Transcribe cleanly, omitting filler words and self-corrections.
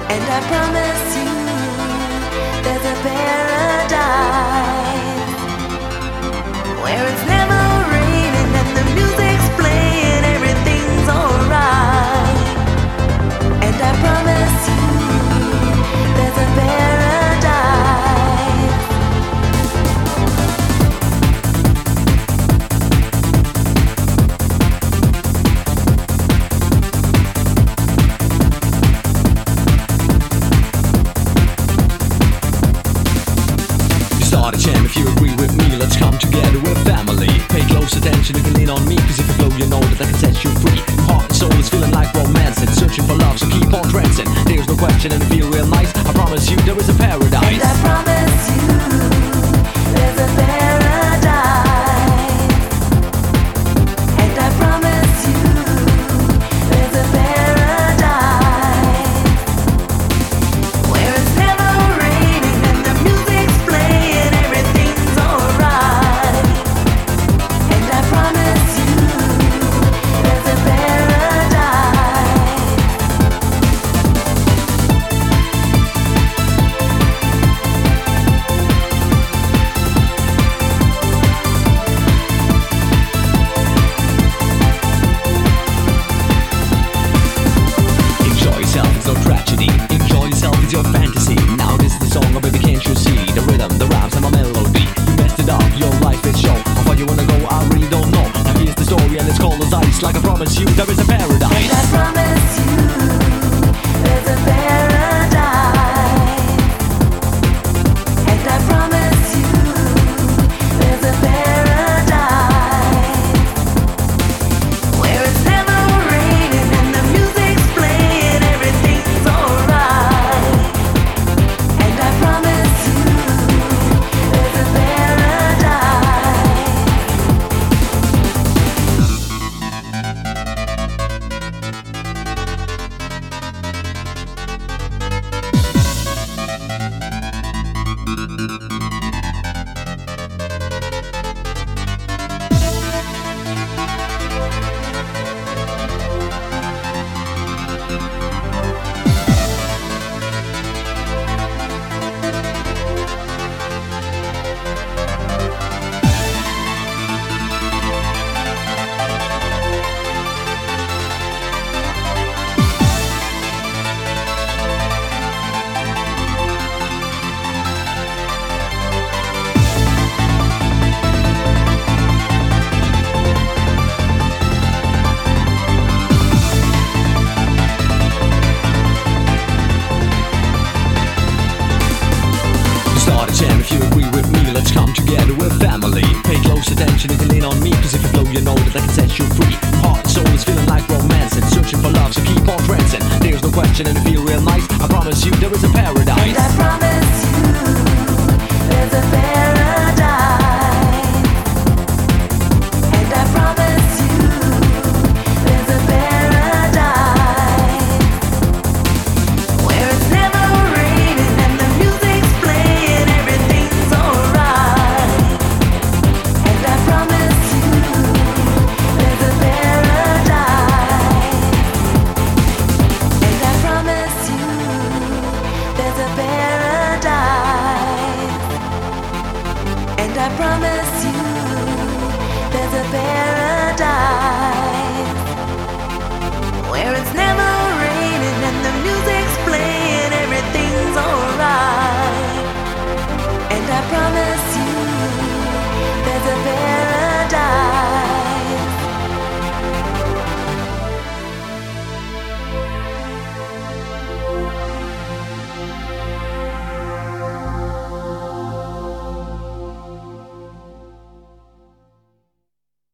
And I promise you, there's a paradise where it's never raining and the music's playing, everything's alright. And I promise you, there's a paradise. Start a jam if you agree with me. Let's come together, we're family. Pay close attention, you can lean on me, cause if you flow, you know that I can set you free. Your heart and soul is feeling like romance and searching for love, so keep on dancing. There's no question and feel real nice. I promise you there is a paradise. And I promise you, there's a paradise. And I promise you, there's a paradise where it's never raining and the music's playing, everything's alright. And I promise you, there's a paradise. Enjoy yourself, it's no tragedy. Enjoy yourself, it's your fantasy. Now this is the song, oh baby, can't you see? The rhythm, the rhymes, and my melody. You messed it up, your life is show. How far you wanna go, I really don't know. Now here's the story and it's cold as ice. Like I promise you, there is a paradise. And I promise you, there's a paradise. And I promise you, there's a paradise where it's never raining and the music's playing, everything's alright. And I promise you, there's a paradise. Start a jam if you agree with me. Let's come together, we're family. Pay close attention, you can lean on me, cause if you flow, you know that I can set you free. Your heart and soul is feeling like romance and searching for love, so keep on dancing. There's no question and you feel real nice. I promise you there is a paradise. And I promise you, there's a paradise. And I promise you, there's a paradise where it's never raining and the music's playing, everything's alright. And I promise you, there's a paradise. And I promise you, there's a paradise. And I promise you, there's a paradise.